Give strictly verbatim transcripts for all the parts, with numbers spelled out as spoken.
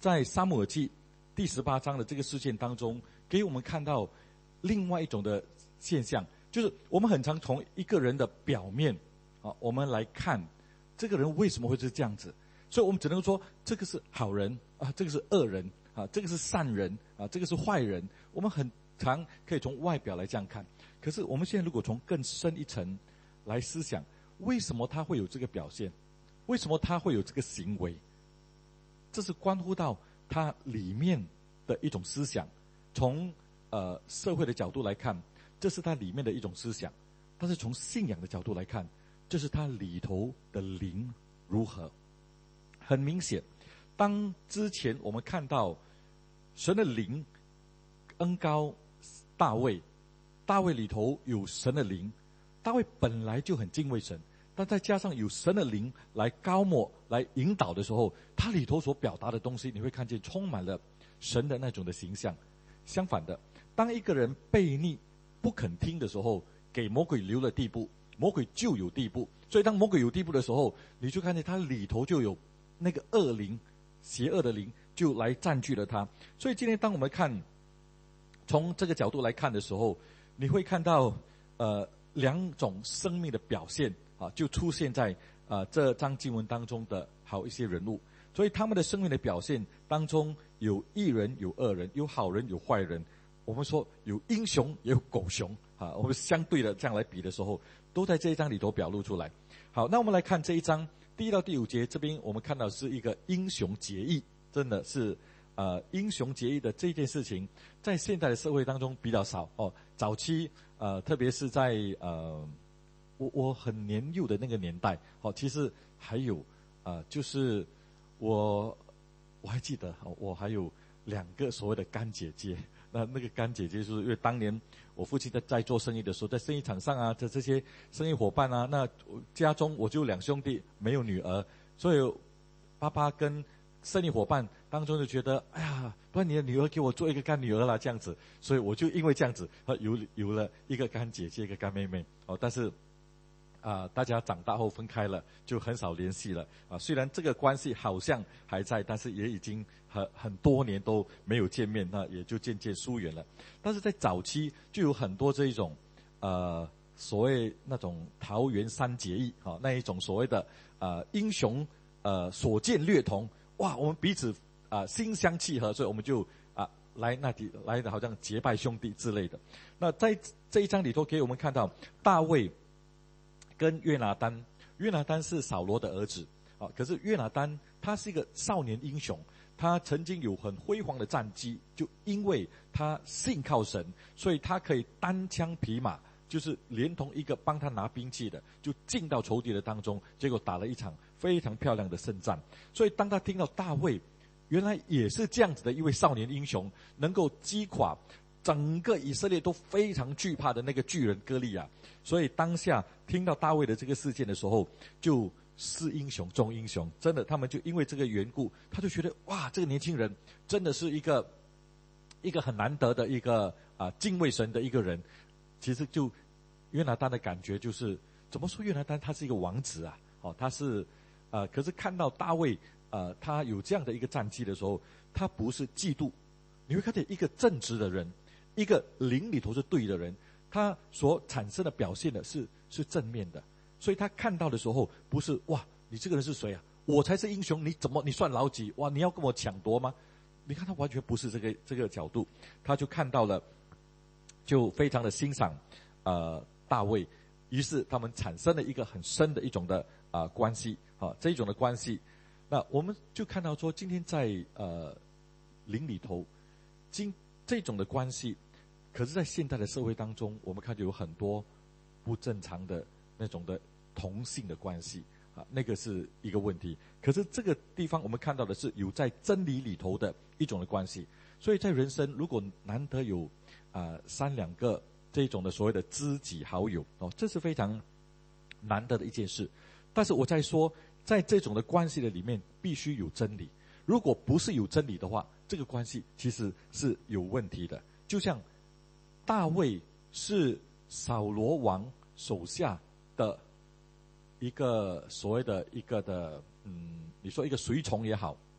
在撒母耳记第十八章的这个事件当中，给我们看到另外一种的现象，就是我们很常从一个人的表面啊，我们来看这个人为什么会是这样子，所以我们只能说这个是好人啊，这个是恶人啊，这个是善人啊，这个是坏人。我们很常可以从外表来这样看，可是我们现在如果从更深一层来思想，为什么他会有这个表现？为什么他会有这个行为？这是关乎到他里面的一种思想。从呃社会的角度来看，这是他里面的一种思想；但是从信仰的角度来看，这是他里头的灵如何。很明显，当之前我们看到神的灵恩膏大卫，大卫里头有神的灵，大卫本来就很敬畏神，但再加上有神的灵来膏抹来引导的时候，他里头所表达的东西，你会看见充满了神的那种的形象。相反的，当一个人悖逆不肯听的时候，给魔鬼留了地步，魔鬼就有地步。所以当魔鬼有地步的时候，你就看见他里头就有那个恶灵，邪恶的灵就来占据了他。所以今天当我们看从这个角度来看的时候，你会看到呃两种生命的表现啊，就出现在呃这章经文当中的好一些人物。所以他们的生命的表现当中，有义人，有恶人，有好人，有坏人。我们说有英雄，也有狗熊啊。我们相对的这样来比的时候，都在这一章里头表露出来。好，那我们来看这一章第一到第五节，这边我们看到是一个英雄结义，真的是呃英雄结义的这件事情，在现代的社会当中比较少哦。早期呃，特别是在呃我我很年幼的那个年代，哦，其实还有呃就是我我还记得，我还有两个所谓的干姐姐。那那个干姐姐就是因为当年我父亲在在做生意的时候，在生意场上啊，这这些生意伙伴啊，那家中我就两兄弟，没有女儿，所以爸爸跟生意伙伴当中就觉得，哎呀，不然你的女儿给我做一个干女儿啦，这样子，所以我就因为这样子，有有了一个干姐姐，一个干妹妹，哦，但是啊、呃，大家长大后分开了，就很少联系了啊。虽然这个关系好像还在，但是也已经很很多年都没有见面，那也就渐渐疏远了。但是在早期就有很多这一种呃所谓那种桃园三结义啊，那一种所谓的呃英雄呃所见略同，哇，我们彼此啊、呃、心相契合，所以我们就啊、呃、来那里来的好像结拜兄弟之类的。那在这一章里头给我们看到大卫跟约拿单，约拿单是扫罗的儿子啊，可是约拿单他是一个少年英雄，他曾经有很辉煌的战绩，就因为他信靠神，所以他可以单枪匹马，就是连同一个帮他拿兵器的，就进到仇敌的当中，结果打了一场非常漂亮的胜战。所以当他听到大卫原来也是这样子的一位少年英雄，能够击垮整个以色列都非常惧怕的那个巨人歌利亚，所以当下听到大卫的这个事件的时候，就是英雄重英雄，真的，他们就因为这个缘故，他就觉得哇，这个年轻人真的是一个一个很难得的一个啊、呃、敬畏神的一个人。其实就约拿单的感觉就是，怎么说约拿单他是一个王子啊，哦，他是呃，可是看到大卫呃他有这样的一个战绩的时候，他不是嫉妒，你会看见一个正直的人。一个灵里头是对的人，他所产生的表现的是是正面的，所以他看到的时候不是哇，你这个人是谁啊？我才是英雄，你怎么你算老几？哇，你要跟我抢夺吗？你看他完全不是这个这个角度，他就看到了，就非常的欣赏呃大卫，于是他们产生了一个很深的一种的啊、呃、关系啊，这一种的关系。那我们就看到说，今天在呃灵里头，今这种的关系。可是在现代的社会当中，我们看到有很多不正常的那种的同性的关系啊，那个是一个问题。可是这个地方我们看到的是有在真理里头的一种的关系。所以在人生如果难得有啊、呃、三两个这种的所谓的知己好友哦，这是非常难得的一件事。但是我在说，在这种的关系的里面必须有真理，如果不是有真理的话，这个关系其实是有问题的。就像大卫是扫罗王手下的一个所谓的一个的嗯，你说一个随从也好啊，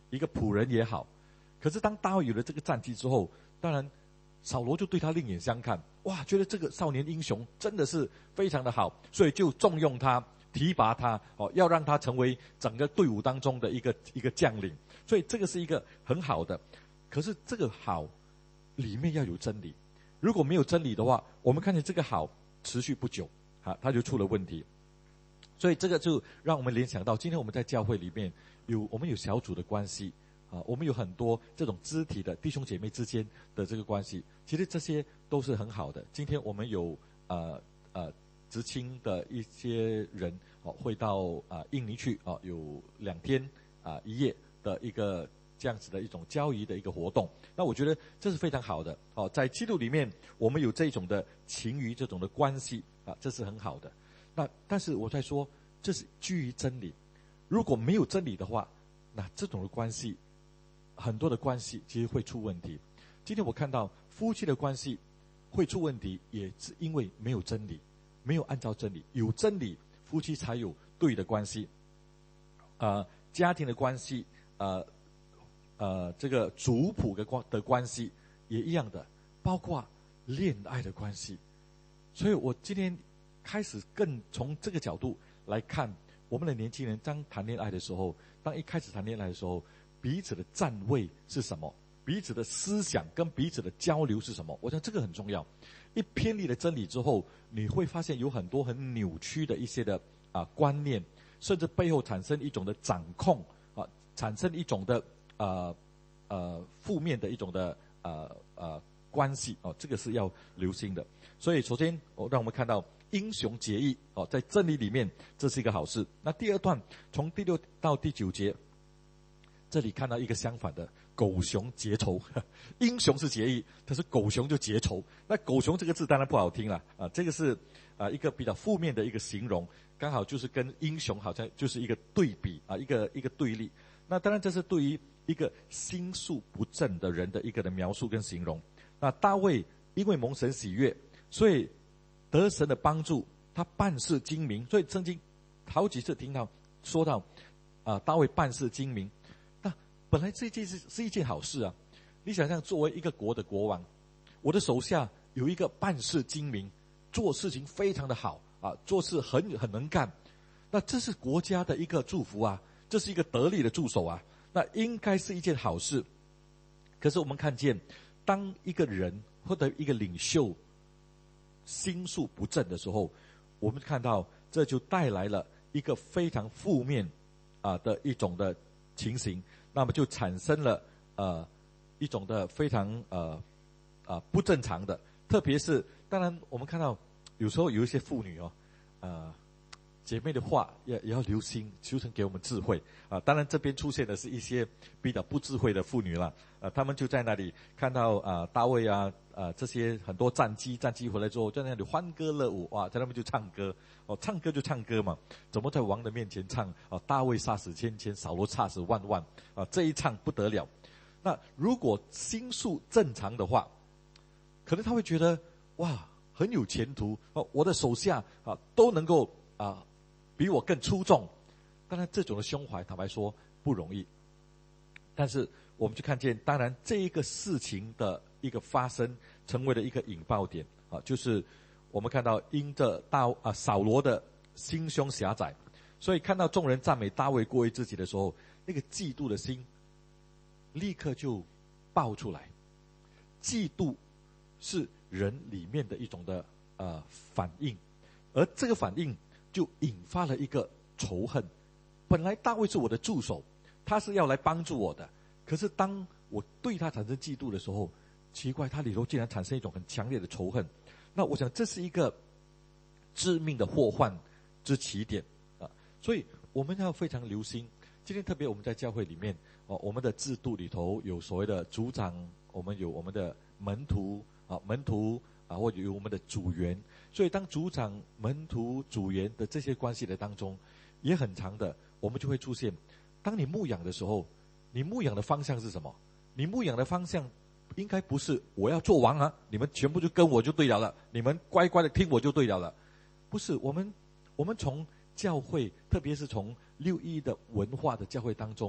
一个仆人也好。可是当大卫有了这个战绩之后，当然扫罗就对他另眼相看，哇，觉得这个少年英雄真的是非常的好，所以就重用他，提拔他，哦，要让他成为整个队伍当中的一个一个将领。所以这个是一个很好的。可是这个好里面要有真理，如果没有真理的话，我们看见这个好持续不久，啊，他就出了问题。所以这个就让我们联想到，今天我们在教会里面有我们有小组的关系，啊，我们有很多这种肢体的弟兄姐妹之间的这个关系，其实这些都是很好的。今天我们有呃呃知青的一些人哦，会到啊、呃、印尼去哦，有两天啊、呃、一夜的一个这样子的一种交谊的一个活动。那我觉得这是非常好的哦，在基督里面我们有这种的情谊，这种的关系啊，这是很好的。那但是我在说，这是基于真理。如果没有真理的话，那这种的关系，很多的关系其实会出问题。今天我看到夫妻的关系会出问题，也是因为没有真理，没有按照真理。有真理，夫妻才有对的关系。呃，家庭的关系，呃呃，这个族谱的关的关系也一样的，包括恋爱的关系。所以我今天开始更从这个角度来看，我们的年轻人当谈恋爱的时候，当一开始谈恋爱的时候，彼此的站位是什么？彼此的思想跟彼此的交流是什么？我想这个很重要。一偏离了真理之后，你会发现有很多很扭曲的一些的啊、呃、观念，甚至背后产生一种的掌控啊、呃，产生一种的呃呃负面的一种的呃呃关系哦，这个是要留心的。所以首先，哦，让我们看到英雄结义哦，在真理里面这是一个好事。那第二段从第六到第九节，这里看到一个相反的，狗熊结仇。英雄是结义，可是狗熊就结仇。那狗熊这个字当然不好听了啊，这个是啊一个比较负面的一个形容，刚好就是跟英雄好像就是一个对比啊，一个一个对立。那当然这是对于一个心术不正的人的一个的描述跟形容。那大卫因为蒙神喜悦，所以得神的帮助，他办事精明。所以圣经好几次听到说到啊，大卫办事精明。那本来这件事是一件好事啊。你想象作为一个国的国王，我的手下有一个办事精明，做事情非常的好啊，做事很很能干，那这是国家的一个祝福啊，这是一个得力的助手啊，那应该是一件好事。可是我们看见，当一个人或者一个领袖心术不正的时候，我们看到这就带来了一个非常负面啊的一种的情形，那么就产生了呃一种的非常呃啊不正常的，特别是当然我们看到有时候有一些妇女哦，呃姐妹的话也也要留心，求神给我们智慧啊！当然这边出现的是一些比较不智慧的妇女了，啊，他们就在那里看到啊大卫啊啊这些很多战机战机回来之后，在那里欢歌乐舞，哇，在那边就唱歌哦，唱歌就唱歌嘛，怎么在王的面前唱啊？大卫杀死千千，扫罗杀死万万啊！这一唱不得了。那如果心术正常的话，可能他会觉得哇很有前途哦，我的手下啊都能够啊。比我更出众，当然这种的胸怀坦白说不容易。但是我们就看见，当然这一个事情的一个发生，成为了一个引爆点啊，就是我们看到因着大啊扫罗的心胸狭窄，所以看到众人赞美大卫过于自己的时候，那个嫉妒的心立刻就爆出来。嫉妒是人里面的一种的呃反应，而这个反应就引发了一个仇恨。本来大卫是我的助手，他是要来帮助我的，可是当我对他产生嫉妒的时候，奇怪，他里头竟然产生一种很强烈的仇恨。那我想这是一个致命的祸患之起点啊！所以我们要非常留心。今天特别我们在教会里面哦，我们的制度里头有所谓的组长，我们有我们的门徒啊，门徒啊，或者有我们的组员。所以当组长、门徒、组员的这些关系的当中，也很长的，我们就会出现，当你牧养的时候，你牧养的方向是什么？你牧养的方向应该不是我要做王啊，你们全部就跟我就对了了，你们乖乖的听我就对了了。不是，我们我们从教会，特别是从六一的文化的教会当中，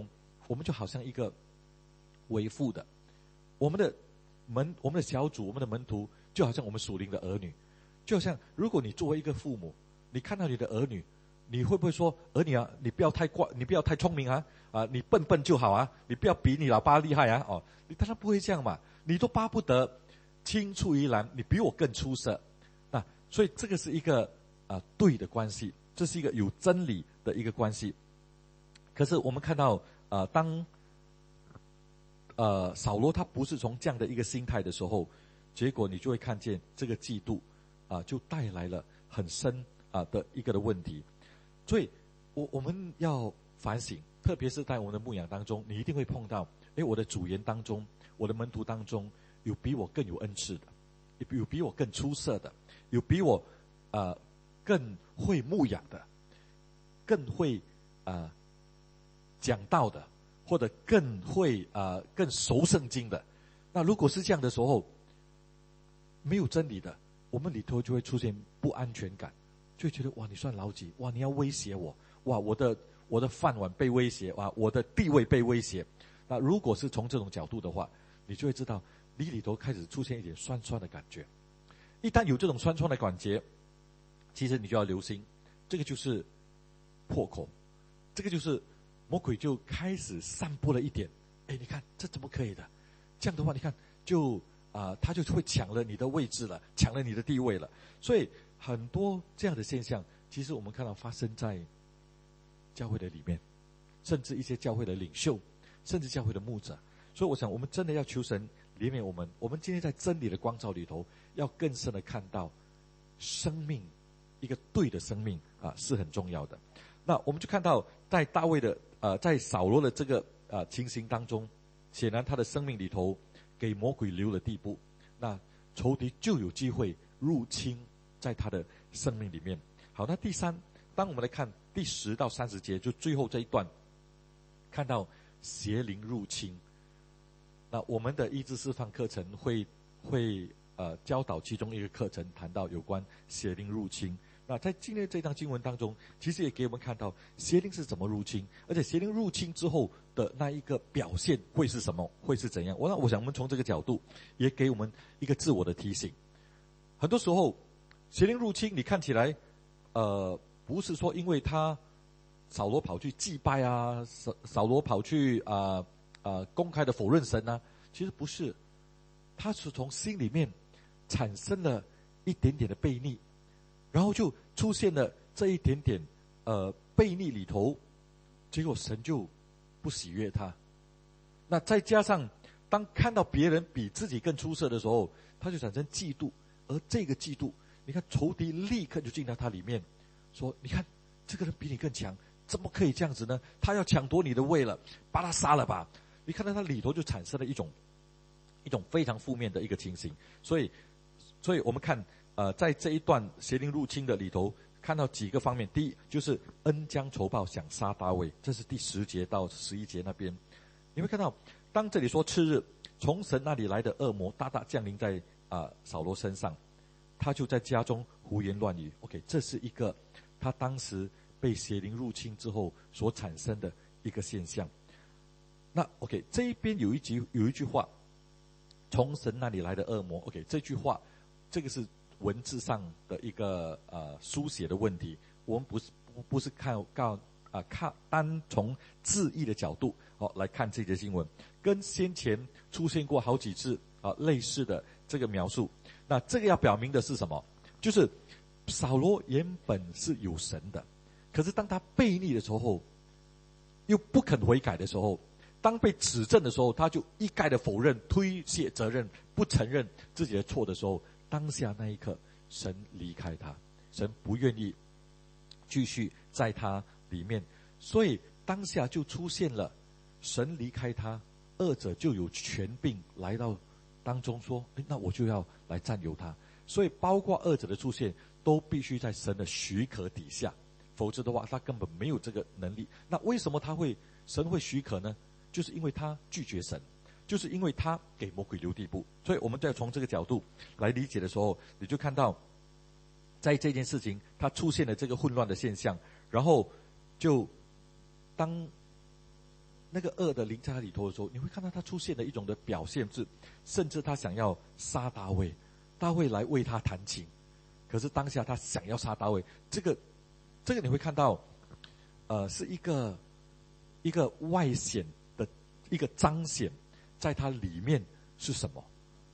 我们就好像一个为父的，我们的门我们的小组我们的门徒就好像我们属灵的儿女，就好像如果你作为一个父母，你看到你的儿女，你会不会说儿女啊，你不要太乖，你不要太聪明啊，啊，你笨笨就好啊，你不要比你老爸厉害啊，哦，你当然不会这样嘛，你都巴不得青出于蓝，你比我更出色，那所以这个是一个啊、呃、对的关系，这是一个有真理的一个关系。可是我们看到呃当呃扫罗他不是从这样的一个心态的时候，结果你就会看见这个嫉妒啊、呃、就带来了很深啊、呃、的一个的问题。所以我我们要反省，特别是在我们的牧养当中，你一定会碰到，诶，我的组员当中，我的门徒当中，有比我更有恩赐的，有比我更出色的，有比我呃更会牧养的，更会呃讲道的，或者更会呃更熟圣经的。那如果是这样的时候，没有真理的，我们里头就会出现不安全感，就会觉得哇，你算老几？哇，你要威胁我？哇，我的我的饭碗被威胁，哇，我的地位被威胁。那如果是从这种角度的话，你就会知道你里头开始出现一点酸酸的感觉。一旦有这种酸酸的感觉，其实你就要留心，这个就是破口，这个就是魔鬼就开始散播了一点。哎，你看这怎么可以的？这样的话，你看就啊、呃，他就会抢了你的位置了，抢了你的地位了。所以很多这样的现象，其实我们看到发生在教会的里面，甚至一些教会的领袖，甚至教会的牧者。所以我想我们真的要求神怜悯我们，我们今天在真理的光照里头，要更深的看到生命，一个对的生命啊是很重要的。那我们就看到在大卫的呃在扫罗的这个呃情形当中，显然他的生命里头给魔鬼留了地步，那仇敌就有机会入侵在他的生命里面。好，那第三，当我们来看第十到三十节，就最后这一段，看到邪灵入侵。那我们的医治释放课程会会呃教导其中一个课程谈到有关邪灵入侵。那在今天这章经文当中，其实也给我们看到邪灵是怎么入侵，而且邪灵入侵之后的那一个表现会是什么，会是怎样。我那我想我们从这个角度也给我们一个自我的提醒。很多时候邪灵入侵，你看起来呃不是说因为他扫罗跑去祭拜啊，扫扫罗跑去啊啊、呃呃、公开的否认神啊，其实不是，他是从心里面产生了一点点的悖逆，然后就出现了这一点点呃悖逆里头，结果神就不喜悦他。那再加上当看到别人比自己更出色的时候，他就产生嫉妒，而这个嫉妒，你看仇敌立刻就进到他里面，说你看这个人比你更强，怎么可以这样子呢？他要抢夺你的位了，把他杀了吧。你看到他里头就产生了一种一种非常负面的一个情形。所以所以我们看呃在这一段邪灵入侵的里头，看到几个方面。第一就是恩将仇报，想杀大卫，这是第十节到十一节那边。你会看到当这里说次日从神那里来的恶魔大大降临在啊、呃、扫罗身上，他就在家中胡言乱语。 OK， 这是一个他当时被邪灵入侵之后所产生的一个现象。那 OK， 这一边有一句有一句话，从神那里来的恶魔。 OK， 这句话这个是文字上的一个呃书写的问题，我们不是不不是看告啊、呃、看单从字义的角度哦来看这节经文，跟先前出现过好几次啊、呃、类似的这个描述。那这个要表明的是什么？就是扫罗原本是有神的，可是当他悖逆的时候，又不肯悔改的时候，当被指正的时候，他就一概的否认、推卸责任，不承认自己的错的时候，当下那一刻，神离开他，神不愿意继续在他里面，所以当下就出现了神离开他，二者就有权柄来到当中说，诶，那我就要来占有他。所以包括二者的出现都必须在神的许可底下，否则的话他根本没有这个能力。那为什么他会神会许可呢？就是因为他拒绝神，就是因为他给魔鬼留地步。所以我们在从这个角度来理解的时候，你就看到在这件事情他出现了这个混乱的现象，然后就当那个恶的灵在他里头的时候，你会看到他出现的一种的表现是，甚至他想要杀大卫，大卫来为他弹琴，可是当下他想要杀大卫，这个这个你会看到，呃，是一个一个外显的一个彰显，在他里面是什么？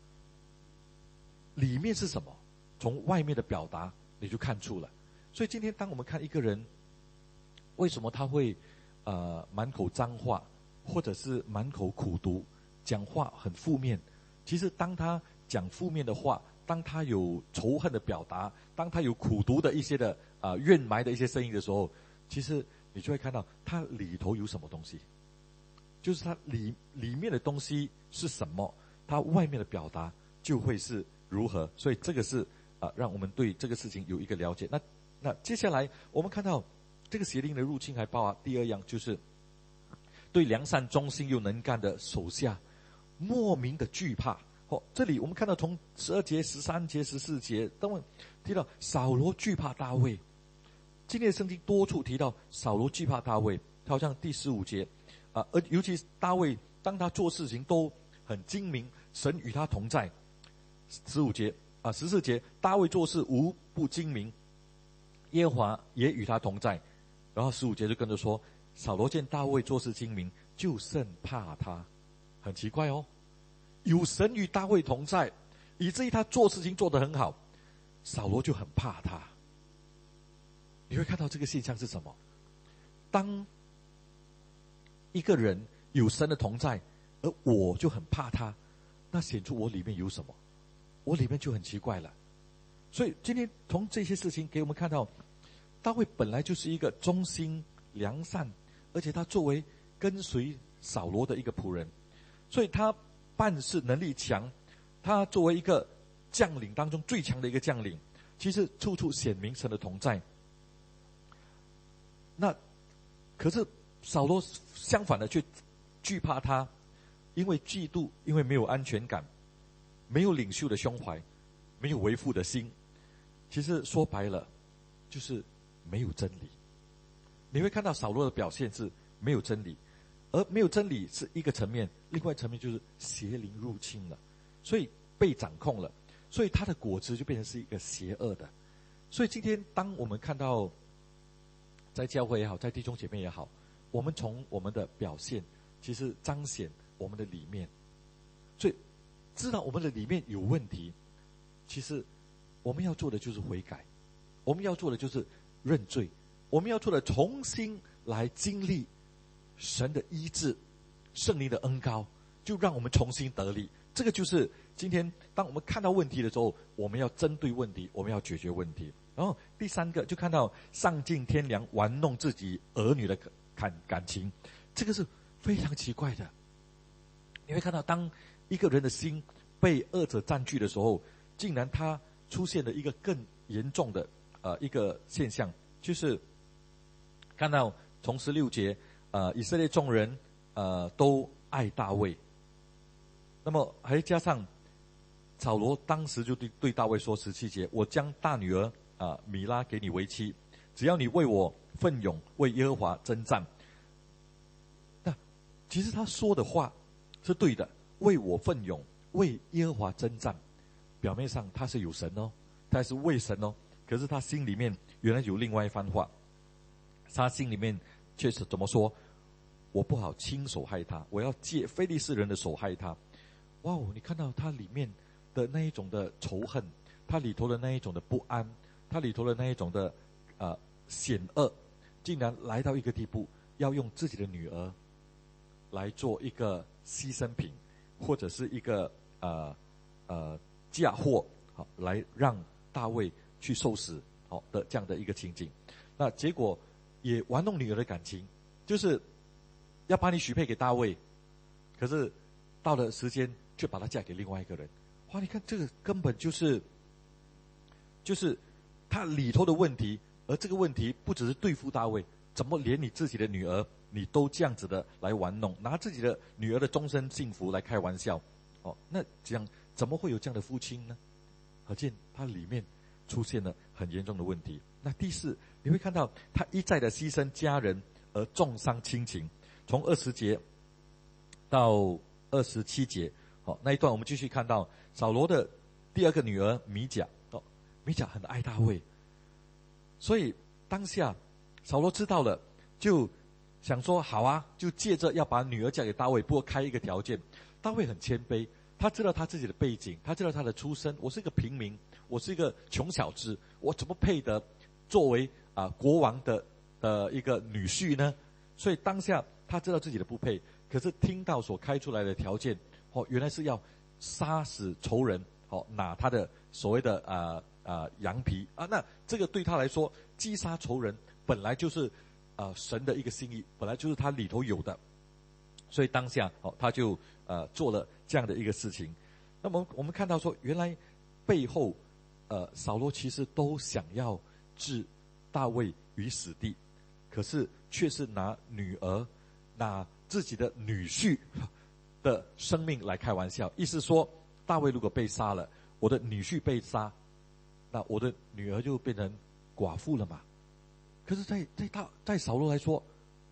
里面是什么？从外面的表达你就看出了。所以今天当我们看一个人，为什么他会呃满口脏话，或者是满口苦毒，讲话很负面？其实当他讲负面的话，当他有仇恨的表达，当他有苦毒的一些的啊、呃、怨埋的一些声音的时候，其实你就会看到他里头有什么东西，就是他里里面的东西是什么，他外面的表达就会是如何。所以这个是啊、呃、让我们对这个事情有一个了解。那那接下来我们看到这个邪灵的入侵还包含第二样，就是对良善忠心又能干的手下莫名的惧怕。哦，这里我们看到从十二节、十三节、十四节，当我们提到扫罗惧怕大卫，今天的圣经多处提到扫罗惧怕大卫，好像第十五节啊，而尤其是大卫，当他做事情都很精明，神与他同在。十五节啊，十四节，大卫做事无不精明，耶和华也与他同在。然后十五节就跟着说，扫罗见大卫做事精明，就甚怕他。很奇怪哦，有神与大卫同在，以至于他做事情做得很好，扫罗就很怕他。你会看到这个现象是什么？当一个人有神的同在，而我就很怕他，那显出我里面有什么？我里面就很奇怪了。所以今天从这些事情给我们看到，大卫本来就是一个忠心良善，而且他作为跟随扫罗的一个仆人，所以他办事能力强，他作为一个将领当中最强的一个将领，其实处处显明神的同在。那可是扫罗相反的却惧怕他，因为嫉妒，因为没有安全感，没有领袖的胸怀，没有为父的心。其实说白了就是没有真理。你会看到扫罗的表现是没有真理，而没有真理是一个层面，另外一层面就是邪灵入侵了，所以被掌控了，所以他的果子就变成是一个邪恶的。所以今天当我们看到在教会也好，在弟兄姐妹也好，我们从我们的表现其实彰显我们的里面。所以知道我们的里面有问题，其实我们要做的就是悔改，我们要做的就是认罪，我们要做的重新来经历神的医治，圣灵的恩膏，就让我们重新得力。这个就是今天当我们看到问题的时候，我们要针对问题，我们要解决问题。然后第三个就看到丧尽天良，玩弄自己儿女的感感情，这个是非常奇怪的。你会看到当一个人的心被恶者占据的时候，竟然他出现了一个更严重的呃一个现象，就是看到从十六节呃以色列众人呃都爱大卫，那么还加上扫罗当时就对对大卫说，十七节，我将大女儿啊、呃、米拉给你为妻，只要你为我奋勇，为耶和华征战。那其实他说的话是对的，为我奋勇，为耶和华征战。表面上他是有神哦，他是为神哦，可是他心里面原来有另外一番话，他心里面确实怎么说？我不好亲手害他，我要借非利士人的手害他。哇哦，你看到他里面的那一种的仇恨，他里头的那一种的不安，他里头的那一种的呃险恶，竟然来到一个地步，要用自己的女儿来做一个牺牲品，或者是一个呃呃嫁祸，好来让大卫去受死，好的这样的一个情景。那结果也玩弄女儿的感情，就是要把你许配给大卫，可是到了时间却把她嫁给另外一个人。哇，你看这个根本就是就是他里头的问题，而这个问题不只是对付大卫，怎么连你自己的女儿你都这样子的来玩弄，拿自己的女儿的终身幸福来开玩笑？哦，那这样怎么会有这样的父亲呢？可见他里面出现了很严重的问题。那第四，你会看到他一再的牺牲家人而重伤亲情， 从二十节到二十七节，好，那一段我们继续看到扫罗的第二个女儿米甲，哦，米甲很爱大卫，所以当下扫罗知道了，就想说好啊，就借着要把女儿嫁给大卫，不过开一个条件。大卫很谦卑，他知道他自己的背景，他知道他的出身，我是一个平民，我是一个穷小子，我怎么配得作为啊、呃、国王的的一个女婿呢？所以当下他知道自己的不配，可是听到所开出来的条件，哦，原来是要杀死仇人，哦，拿他的所谓的啊啊、呃呃、羊皮啊，那这个对他来说，击杀仇人本来就是啊、呃、神的一个心意，本来就是他里头有的，所以当下哦他就呃做了这样的一个事情。那么我们看到说，原来背后呃扫罗其实都想要置大卫于死地，可是却是拿女儿拿自己的女婿的生命来开玩笑，意思说大卫如果被杀了，我的女婿被杀，那我的女儿就变成寡妇了嘛。可是在在大在扫罗来说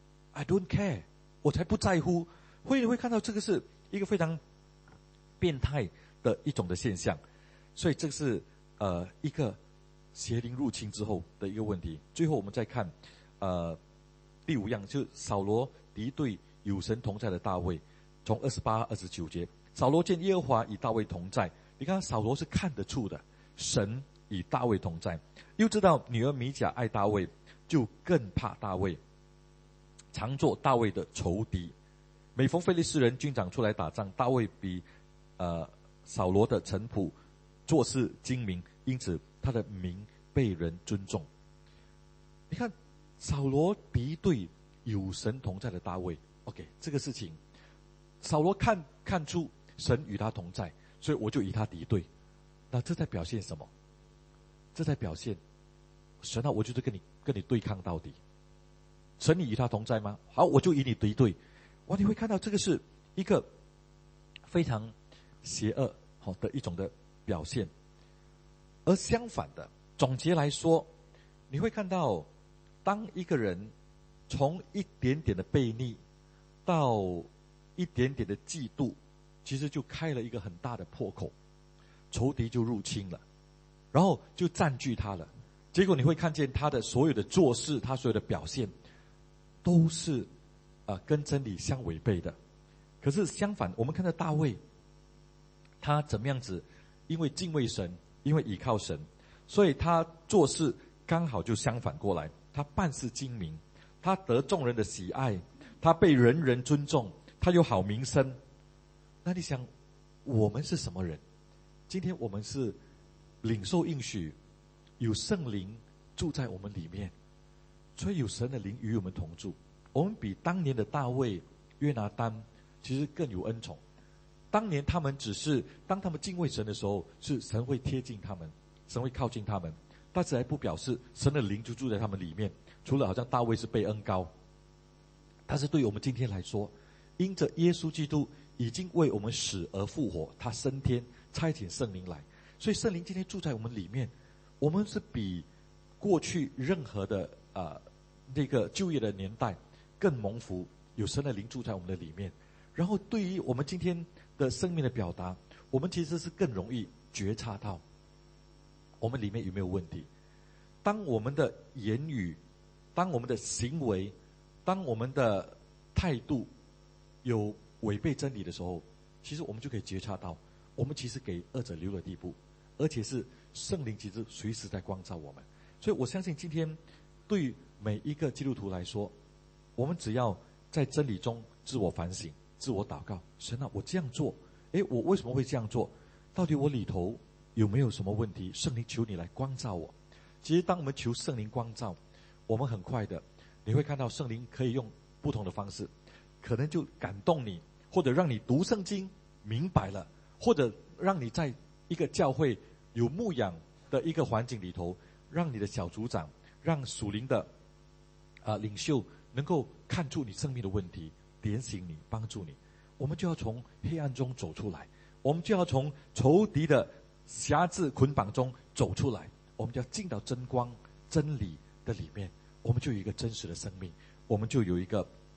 I don't care， 我才不在乎。会你会看到这个是一个非常变态的一种的现象，所以这是呃一个邪灵入侵之后的一个问题。最后我们再看呃第五样，就是扫罗敌对有神同在的大卫，从二十八、二十九节，扫罗见耶和华与大卫同在。你看扫罗是看得出的，神与大卫同在，又知道女儿米甲爱大卫，就更怕大卫，常做大卫的仇敌。每逢非利士人军长出来打仗，大卫比呃扫罗的臣仆做事精明，因此他的名被人尊重。你看扫罗敌对有神同在的大卫 ，OK， 这个事情扫罗看看出神与他同在，所以我就与他敌对。那这在表现什么？这在表现神啊，我就是跟你跟你对抗到底。神你与他同在吗？好，我就与你敌对。哇，你会看到这个是一个非常邪恶好的一种的表现。而相反的，总结来说，你会看到当一个人从一点点的悖逆到一点点的嫉妒，其实就开了一个很大的破口，仇敌就入侵了，然后就占据他了。结果你会看见他的所有的做事，他所有的表现都是啊、呃、跟真理相违背的。可是相反，我们看到大卫他怎么样子，因为敬畏神，因为倚靠神，所以他做事刚好就相反过来，他办事精明，他得众人的喜爱，他被人人尊重，他有好名声。那你想我们是什么人？今天我们是领受应许，有圣灵住在我们里面，所以有神的灵与我们同住。我们比当年的大卫、约拿单其实更有恩宠。当年他们只是当他们敬畏神的时候，是神会贴近他们，神会靠近他们，但是还不表示神的灵就住在他们里面。除了好像大卫是被恩膏，但是对于我们今天来说，因着耶稣基督已经为我们死而复活，他升天差遣圣灵来，所以圣灵今天住在我们里面，我们是比过去任何的啊、呃、那个旧约的年代更蒙福，有神的灵住在我们的里面。然后对于我们今天的生命的表达，我们其实是更容易觉察到我们里面有没有问题。当我们的言语，当我们的行为，当我们的态度有违背真理的时候，其实我们就可以觉察到我们其实给恶者留了地步，而且是圣灵其实随时在光照我们。所以我相信今天对于每一个基督徒来说，我们只要在真理中自我反省，自我祷告，神啊，我这样做，诶，我为什么会这样做？到底我里头有没有什么问题？圣灵求你来光照我。其实当我们求圣灵光照，我们很快的你会看到圣灵可以用不同的方式，可能就感动你，或者让你读圣经明白了，或者让你在一个教会有牧养的一个环境里头，让你的小组长，让属灵的啊、呃、领袖能够看出你生命的问题，点醒你，帮助你。我们就要从黑暗中走出来，我们就要从仇敌的辖制捆绑中走出来，我们就要进到真光真理的里面，我们就有一个真实的生命，我们就有一个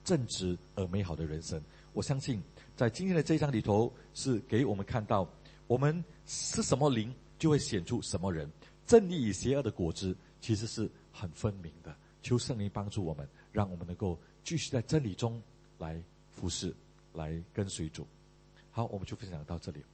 正直而美好的人生。我相信在今天的这一章里头，是给我们看到我们是什么灵，就会显出什么人。正义与邪恶的果子其实是很分明的。求圣灵帮助我们，让我们能够继续在真理中来服侍，来跟随主。好，我们就分享到这里。